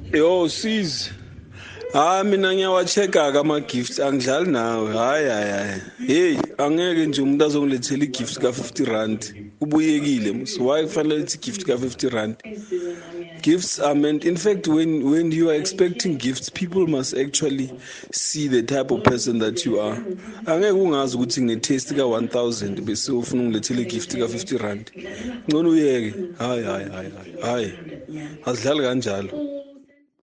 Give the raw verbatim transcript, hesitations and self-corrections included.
Yo sis. Hayi mina ngiyawa-check-a ke ama-gifts angidlali nawe. Hayi hayi hayi. Hey, angeke nje umuntu azongilethela i-gift ka-fifty rand. Ubuyekile. So why kufanele lethi gift ka-fifty rand? Gifts are meant, in fact, when when you are expecting gifts, people must actually see the type of person that you are. Angeke ungazi ukuthi ngine-taste ka-one thousand bese ufuna ungilethele i-gift ka-fifty rand. Ngcono uyeke. Hayi hayi hayi hayi. Hayi. Asidlali kanjalo.